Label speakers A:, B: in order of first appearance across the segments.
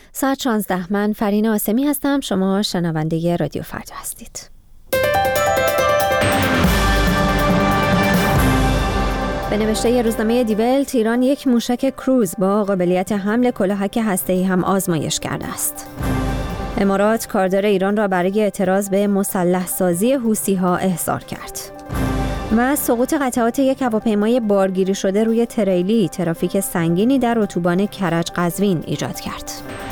A: ساعت 16. من فرین آسمی هستم. شما شنونده رادیو فردا هستید. به نوشته روزنامه دی ولت، ایران یک موشک کروز با قابلیت حمل کلاهک هسته‌ای هم آزمایش کرده است. امارات کاردار ایران را برای اعتراض به مسلح سازی حوثی‌ها احضار کرد. و سقوط قطعات یک هواپیمای بارگیری شده روی تریلی ترافیک سنگینی در اتوبان کرج قزوین ایجاد کرد.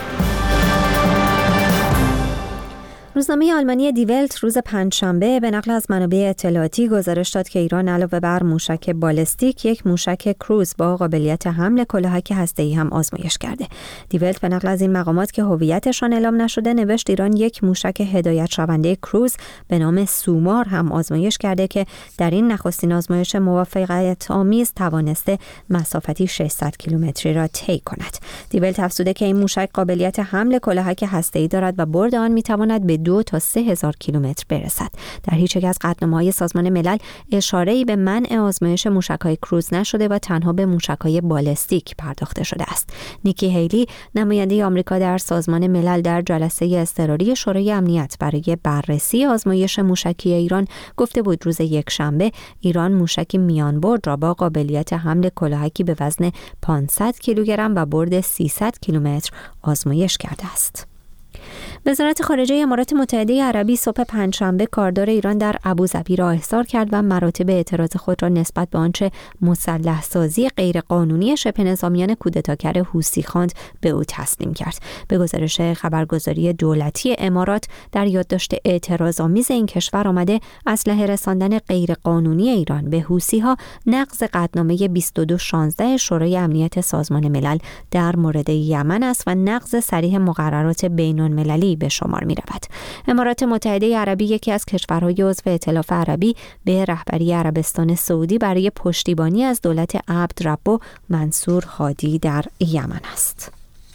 A: روزنامه آلمانی دی ولت روز پنجشنبه به نقل از منابع اطلاعاتی گزارش داد که ایران علاوه بر موشک بالستیک یک موشک کروز با قابلیت حمل کلاهک هسته‌ای هم آزمایش کرده. دی ولت به نقل از این مقامات که هویتشان اعلام نشده نوشت ایران یک موشک هدایت شونده کروز به نام سومار هم آزمایش کرده که در این نخستین آزمایش موفقیت آمیز توانسته مسافتی 600 کیلومتری را طی کند. دی ولت افزوده که این موشک قابلیت حمل کلاهک هسته‌ای دارد و برد آن می‌تواند به 2 تا 3,000 کیلومتر برسد. در هیچ یک از قطعنامه‌های سازمان ملل اشاره‌ای به منع آزمایش موشک‌های کروز نشده و تنها به موشک‌های بالستیک پرداخته شده است. نیکی هیلی، نماینده آمریکا در سازمان ملل، در جلسه اضطراری شورای امنیت برای بررسی آزمایش موشکی ایران گفته بود روز یکشنبه ایران موشکی میانبرد را با قابلیت حمل کلاهکی به وزن 500 کیلوگرم و برد 300 کیلومتر آزمایش کرده است. وزارت خارجه امارات متحده عربی صبح پنجشنبه کاردار ایران در ابوظبی را احضار کرد و مراتب اعتراض خود را نسبت به آنچه مسلح سازی غیرقانونی شبه نظامیان کودتاگر حوثی خواند به او تسلیم کرد. به گزارش خبرگزاری دولتی امارات در یادداشت اعتراض‌آمیز این کشور آمده اسلحه رساندن غیرقانونی ایران به حوثی‌ها نقض قطعنامه 2216 شورای امنیت سازمان ملل در مورد یمن است و نقض صریح مقررات بین‌المللی به شمار می رود. امارات متحده عربی یکی از کشورهای عضو ائتلاف عربی به رهبری عربستان سعودی برای پشتیبانی از دولت عبدربه منصور هادی در یمن است.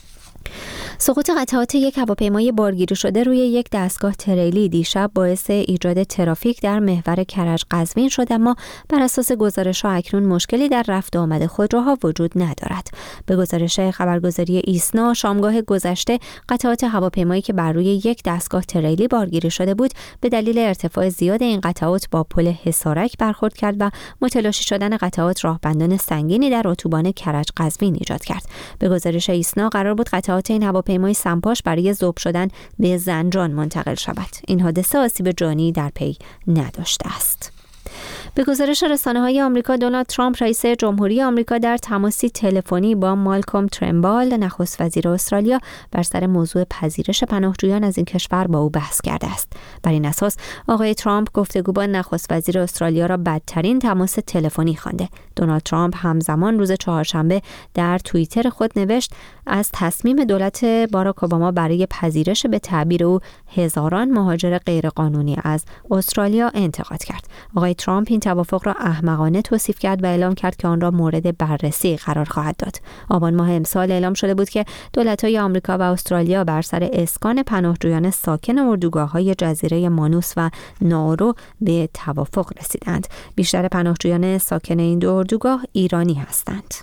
A: سقوط قطعات یک هواپیمای بارگیری شده روی یک دستگاه تریلی دیشب باعث ایجاد ترافیک در محور کرج قزوین شد، اما بر اساس گزارش‌ها اکنون مشکلی در رفت و آمد خودروها وجود ندارد. به گزارش خبرگزاری ایسنا شامگاه گذشته قطعات هواپیمایی که بر روی یک دستگاه تریلی بارگیری شده بود به دلیل ارتفاع زیاد این قطعات با پل حصارک برخورد کرد و متلاشی شدن قطعات راهبندان سنگینی در اتوبان کرج قزوین ایجاد کرد. به گزارش ایسنا قرار بود قطعات این هواپیمای سمپاش برای ذوب شدن به زنجان منتقل شود. این حادثه آسیب جانی در پی نداشته است. به گزارش رسانه‌های آمریکا، دونالد ترامپ رئیس جمهوری آمریکا در تماسی تلفنی با مالکوم ترنبال نخست وزیر استرالیا بر سر موضوع پذیرش پناهجویان از این کشور با او بحث کرده است. بر این اساس آقای ترامپ گفتگو با نخست وزیر استرالیا را بدترین تماس تلفنی خوانده. دونالد ترامپ همزمان روز چهارشنبه در توییتر خود نوشت از تصمیم دولت باراک اوباما برای پذیرش به تعبیر او هزاران مهاجر غیرقانونی از استرالیا انتقاد کرد. آقای ترامپ این توافق را احمقانه توصیف کرد و اعلام کرد که آن را مورد بررسی قرار خواهد داد. آبان ماه امسال اعلام شده بود که دولت‌های آمریکا و استرالیا بر سر اسکان پناهجویان ساکن اردوگاه‌های جزیره مانوس و نارو به توافق رسیدند. بیشتر پناهجویان ساکن این دو اردوگاه ایرانی هستند.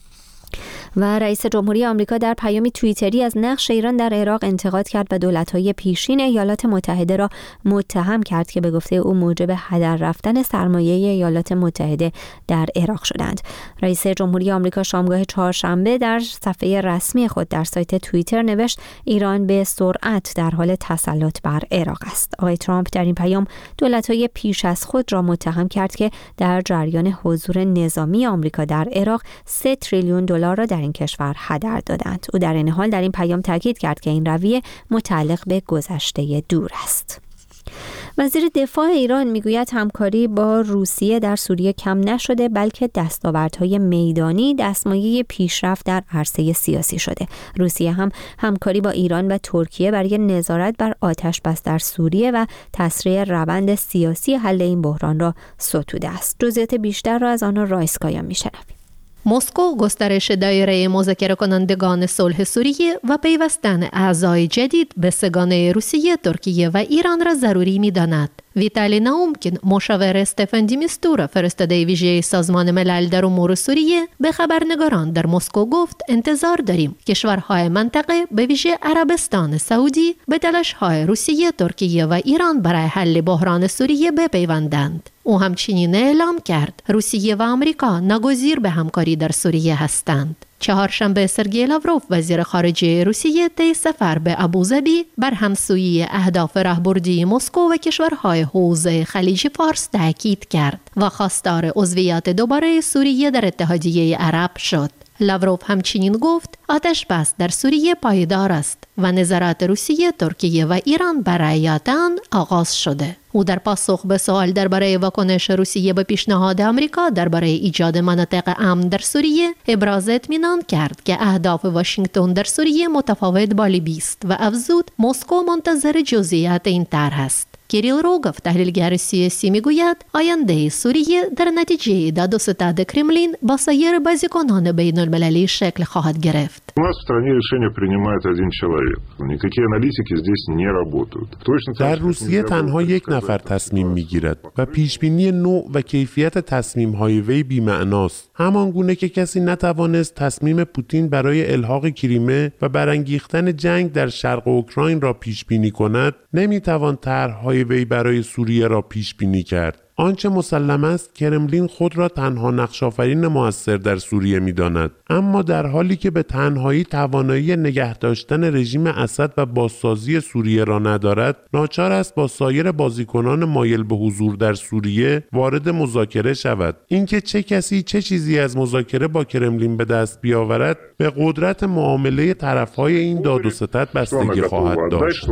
A: و رئیس جمهوری آمریکا در پیامی توییتری از نقش ایران در عراق انتقاد کرد و دولت‌های پیشین ایالات متحده را متهم کرد که به گفته او موجب هدر رفتن سرمایه ایالات متحده در عراق شدند. رئیس جمهوری آمریکا شامگاه چهارشنبه در صفحه رسمی خود در سایت توییتر نوشت ایران به سرعت در حال تسلط بر عراق است. آقای ترامپ در این پیام دولت‌های پیش از خود را متهم کرد که در جریان حضور نظامی آمریکا در عراق 3 تریلیون دلار را در این کشور هدر دادند. او در این حال در این پیام تاکید کرد که این رویه متعلق به گذشته دور است. وزیر دفاع ایران میگوید همکاری با روسیه در سوریه کم نشده، بلکه دستاوردهای میدانی دستمایه پیشرفت در عرصه سیاسی شده. روسیه هم همکاری با ایران و ترکیه برای نظارت بر آتش بس در سوریه و تسریع روند سیاسی حل این بحران را ستوده است. جزئیات بیشتر را از آنها رایسکایان میشنویم.
B: مسکو گسترش دایره مذاکره کنندگان صلح سوریه و پیوستن اعضای جدید به سگانه روسیه، ترکیه و ایران را ضروری می‌داند. ویتالی ناومکین، مشاور استفان دی میستورا، فرستاده ویژه سازمان ملل در امور سوریه، به خبرنگاران در مسکو گفت انتظار داریم کشورهای منطقه به ویژه عربستان سعودی به تلاش‌های روسیه، ترکیه و ایران برای حل بحران سوریه بپیوندند. او همچنین اعلام کرد روسیه و آمریکا ناگزیر به همکاری در سوریه هستند. چهارشنبه سرگئی لاوروف، وزیر خارجه روسیه، طی سفر به ابوظبی بر همسویی اهداف راهبردی مسکو و کشورهای حوزه خلیج فارس تاکید کرد و خواستار عضویت دوباره سوریه در اتحادیه عرب شد. لاوروف همچنین گفت آتش بس در سوریه پایدار است و نظارت روسیه، ترکیه و ایران بر رعایت آن آغاز شده. او در پاسخ به سوال درباره واکنش روسیه به پیشنهاد آمریکا درباره ایجاد مناطق امن در سوریه ابراز اطمینان کرد که اهداف واشنگتن در سوریه متفاوت با لیبی است و افزود مسکو منتظر جزئیات این طرح است. کیریل روگوف، تحلیلگر سیاسی، میگوید آینده سوریه در نتیجه داد و ستد کرملین با سایر بازیکنان بین المللی شکل خواهد گرفت.
C: У нас в стране решение принимает один человек. Никакие аналитики здесь не работают.
D: در روسیه تنها یک نفر تصمیم میگیرد و پیشبینی نوع و کیفیت تصمیم‌های وی بی‌معناست. همان گونه که کسی نتوانست تصمیم پوتین برای الحاق کریمه و برانگیختن جنگ در شرق اوکراین را پیشبینی کند، نمیتوان طرح‌های وی برای سوریه را پیشبینی کرد. آنچه مسلم است کرملین خود را تنها نقش‌آفرین مؤثر در سوریه می‌داند، اما در حالی که به تنهایی توانایی نگه داشتن رژیم اسد و بازسازی سوریه را ندارد، ناچار است با سایر بازیکنان مایل به حضور در سوریه وارد مذاکره شود. اینکه چه کسی چه چیزی از مذاکره با کرملین به دست بیاورد به قدرت معامله طرف‌های این داد و ستد بستگی خواهد داشت.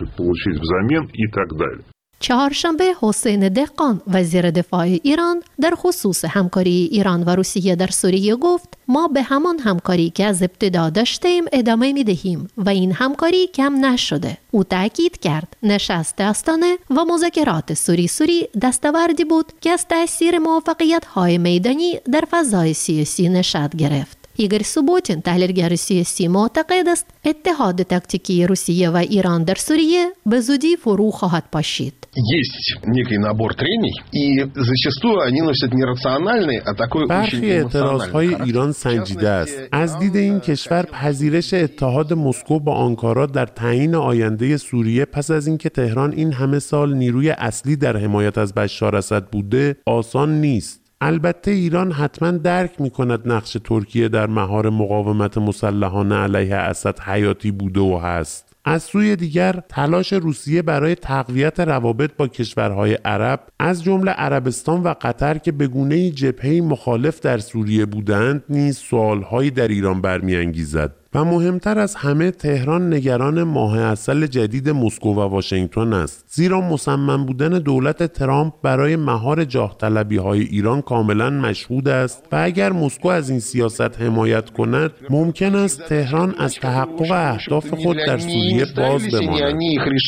B: چهارشنبه حسین دهقان، وزیر دفاع ایران، در خصوص همکاری ایران و روسیه در سوریه گفت ما به همان همکاری که از ابتدا داشتیم ادامه می‌دهیم و این همکاری کم نشده. او تاکید کرد نشست آستانه و مذاکرات سوری دستاوردی بود که از تأثیر موفقیت‌های میدانی در فضای سیاسی نشأت گرفت. ایگور سوبوتین، تحلیلگر سیاسی، معتقد است اتحاد تاکتیکی روسیه و ایران در سوریه به زودی فرو خواهد پاشید.
D: برخی اعتراضهای ایران سنجیده است. از دید این کشور پذیرش اتحاد مسکو با آنکارا در تعیین آینده سوریه پس از اینکه تهران این همه سال نیروی اصلی در حمایت از بشار اسد بوده آسان نیست. البته ایران حتما درک می‌کند نقش ترکیه در مهار مقاومت مسلحانه علیه اسد حیاتی بوده و هست. از سوی دیگر تلاش روسیه برای تقویت روابط با کشورهای عرب از جمله عربستان و قطر که به گونه‌ای جبهه‌ای مخالف در سوریه بودند نیز سوال‌هایی در ایران برمی‌انگیزد. و مهمتر از همه تهران نگران ماه عسل جدید مسکو و واشنگتن است، زیرا مصمم بودن دولت ترامپ برای مهار جاه طلبی‌های ایران کاملا مشهود است و اگر مسکو از این سیاست حمایت کند ممکن است تهران از تحقق اهداف خود در سوریه باز بماند.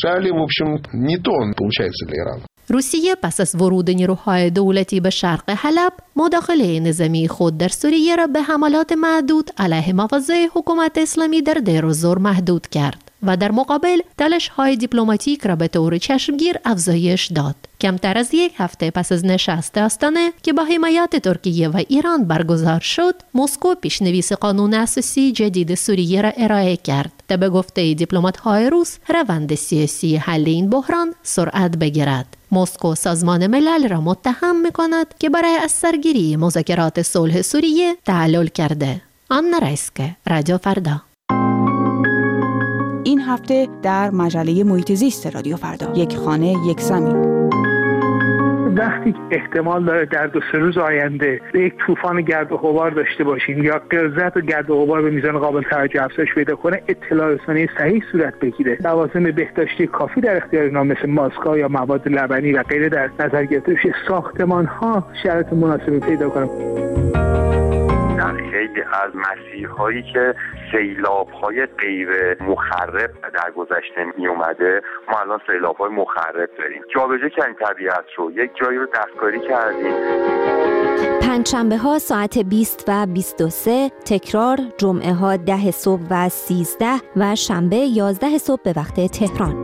B: روسیه پس از ورود نیروهای دولتی به شرق حلب، مداخله نظامی خود در سوریه را به حملات محدود علیه مواضع حکومت اسلامی در دیر و زور محدود کرد و در مقابل تلاش‌های دیپلماتیک را به طور چشمگیر افزایش داد. کمتر از یک هفته پس از نشست آستانه که با حمایت ترکیه و ایران برگزار شد، مسکو پیشنویس قانون اساسی جدید سوریه را ارائه کرد تا به گفته دیپلمات‌های روس روند سیاسی حل این بحران سرعت بگیرد. مسکو سازمان ملل را متهم می‌کند که برای از سرگیری مذاکرات صلح سوریه تعلل کرده. آنا رایسکه، رادیو فردا.
E: این هفته در مجله محیط زیست رادیو فردا، یک خانه یک زمین.
F: وقتی احتمال داره در 2-3 روز آینده یک طوفان گرد و غبار داشته باشیم یا غلظت و گرد و غبار به میزان قابل توجه افزایش پیدا کنه، اطلاع رسانی صحیح صورت بگیره، لوازم بهداشتی کافی در اختیار اینا مثل ماسک‌ها یا مواد لبنی و غیره در نظر گرفته بشه، ساختمان‌ها شرایط مناسبی پیدا کنن.
G: در خیلی از مسیرهایی که سیلاب‌های غیر مخرب در گذشته می اومده، ما الان سیلاب‌های مخرب داریم. جابجا کردیم طبیعت رو، یک جایی رو دستکاری کردیم.
A: پنجشنبه ها ساعت 20 و 23، تکرار جمعه ها 10 صبح و 13 و شنبه 11 صبح به وقت تهران.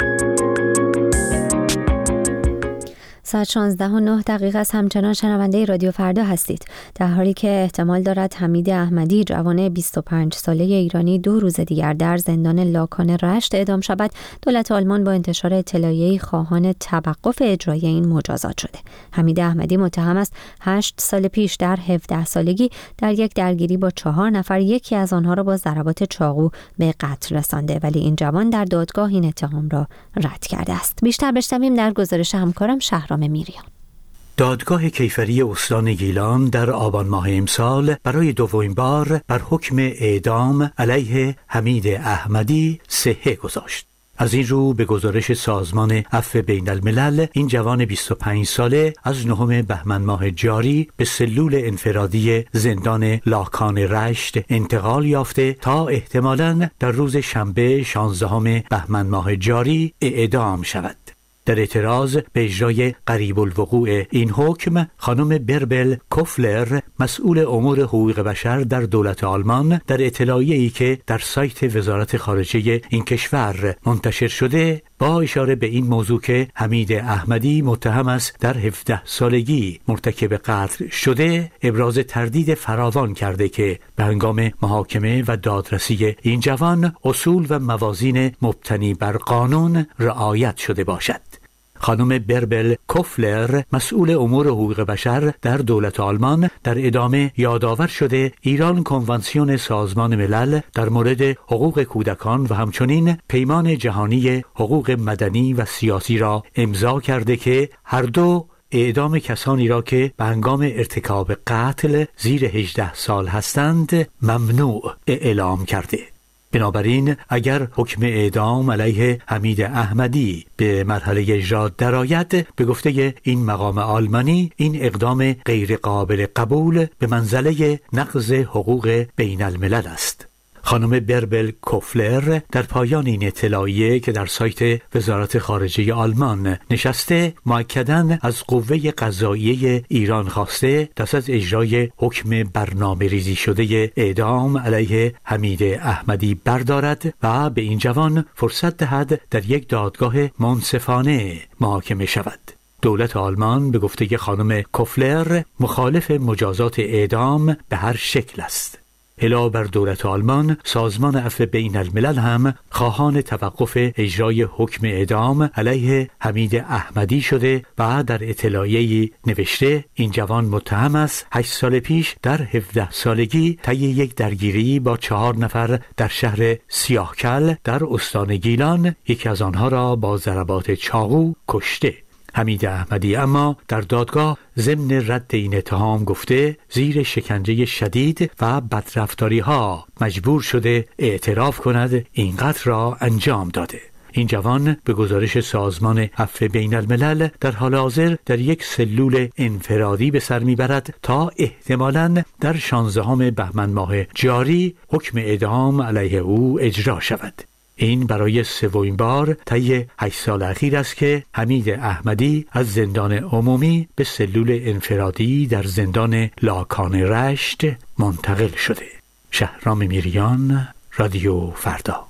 A: ساعت 16:09 است. همچنان شنونده رادیو فردا هستید. در حالی که احتمال دارد حمید احمدی جوان 25 ساله ایرانی 2 روز دیگر در زندان لاکان رشت اعدام شود، دولت آلمان با انتشار اطلاعیه‌ای خواهان توقف اجرای این مجازات شده. حمید احمدی متهم است 8 سال پیش در 17 سالگی در یک درگیری با 4 نفر یکی از آنها را با ضربات چاقو به قتل رسانده، ولی این جوان در دادگاه این اتهام را رد کرده است. بیشتر بشنویم در گزارش همکارم شهرام میریان.
H: دادگاه کیفری استان گیلان در آبان ماه امسال برای دومین بار بر حکم اعدام علیه حمید احمدی صحه گذاشت. از این رو به گزارش سازمان عفو بین الملل این جوان 25 ساله از 9 بهمن ماه جاری به سلول انفرادی زندان لاکان رشت انتقال یافته تا احتمالاً در روز شنبه 16 بهمن ماه جاری اعدام شود. در اعتراض به اجرای قریب الوقوع این حکم، خانم بربل کوفلر مسئول امور حقوق بشر در دولت آلمان در اطلاعیه‌ای که در سایت وزارت خارجه این کشور منتشر شده با اشاره به این موضوع که حمید احمدی متهم است در 17 سالگی مرتکب قتل شده، ابراز تردید فراوان کرده که به هنگام محاکمه و دادرسی این جوان اصول و موازین مبتنی بر قانون رعایت شده باشد. خانم بربل کوفلر مسئول امور حقوق بشر در دولت آلمان در ادامه یادآور شده ایران کنوانسیون سازمان ملل در مورد حقوق کودکان و همچنین پیمان جهانی حقوق مدنی و سیاسی را امضا کرده که هر دو اعدام کسانی را که به هنگام ارتکاب قتل زیر 18 سال هستند ممنوع اعلام کرده. بنابراین اگر حکم اعدام علیه حمید احمدی به مرحله اجرا درآید، به گفته این مقام آلمانی این اقدام غیر قابل قبول به منزله نقض حقوق بین الملل است. خانم بربل کوفلر در پایان این اطلاعیه که در سایت وزارت خارجه آلمان نشسته مؤکداً از قوه قضاییه ایران خواسته دست از اجرای حکم برنامه ریزی شده اعدام علیه حمید احمدی بردارد و به این جوان فرصت دهد در یک دادگاه منصفانه محاکمه شود. دولت آلمان به گفته خانم کوفلر مخالف مجازات اعدام به هر شکل است. علاوه بر دولت آلمان، سازمان عفو بین الملل هم خواهان توقف اجرای حکم اعدام علیه حمید احمدی شده و در اطلاعیه‌ای نوشته این جوان متهم است 8 سال پیش در 17 سالگی طی یک درگیری با 4 نفر در شهر سیاهکل در استان گیلان یکی از آنها را با ضربات چاقو کشته. حمید احمدی اما در دادگاه ضمن رد این اتهام گفته زیر شکنجه شدید و بدرفتاری ها مجبور شده اعتراف کند این قتل را انجام داده. این جوان به گزارش سازمان عفو بین الملل در حال حاضر در یک سلول انفرادی به سر میبرد تا احتمالاً در 16 بهمن ماه جاری حکم اعدام علیه او اجرا شود. این برای 3مین بار طی 8 سال اخیر است که حمید احمدی از زندان عمومی به سلول انفرادی در زندان لاکان رشت منتقل شده. شهرام میریان، رادیو فردا.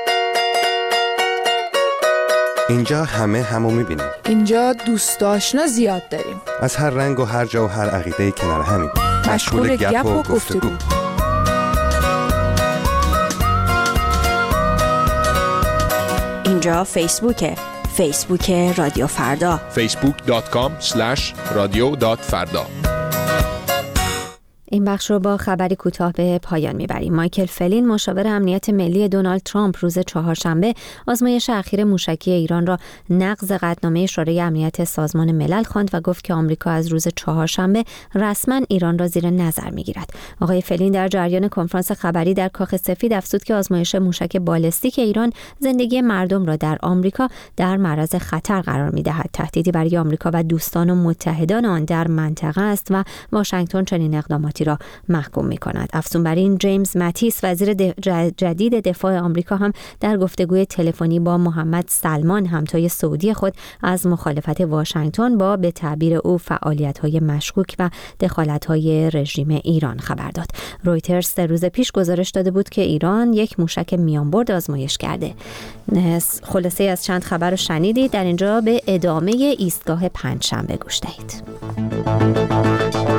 I: اینجا همه همو میبینیم.
J: اینجا دوست آشنا زیاد داریم.
I: از هر رنگ و هر جا و هر عقیده کنار همیم.
J: مشغول گپ و گفتگو.
E: اینجا فیسبوک رادیو فردا.
K: facebook.com/radio.farda.
A: این بخش رو با خبری کوتاه به پایان میبریم. مایکل فلین مشاور امنیت ملی دونالد ترامپ روز چهارشنبه آزمایش اخیر موشکی ایران را نقض قطعنامه شورای امنیت سازمان ملل خواند و گفت که آمریکا از روز چهارشنبه رسما ایران را زیر نظر میگیرد. آقای فلین در جریان کنفرانس خبری در کاخ سفید افزود که آزمایش موشک بالستیک ایران زندگی مردم را در آمریکا در معرض خطر قرار میدهد. تهدیدی برای آمریکا و دوستان و متحدان آن در منطقه است و واشنگتن چنین اقداماتی یکی را محکوم می‌کند. افزون بر این جیمز ماتیس وزیر جدید دفاع آمریکا هم در گفتگوی تلفنی با محمد سلمان همتای سعودی خود از مخالفت واشنگتن با به تعبیر او فعالیت‌های مشکوک و دخالت‌های رژیم ایران خبر داد. رویترز 3 روز پیش گزارش داده بود که ایران یک موشک میانبرد آزمایش کرده. خلاصه از چند خبر رو شنیدید. در اینجا به ادامه ایستگاه پنجشنبه گوش دهید.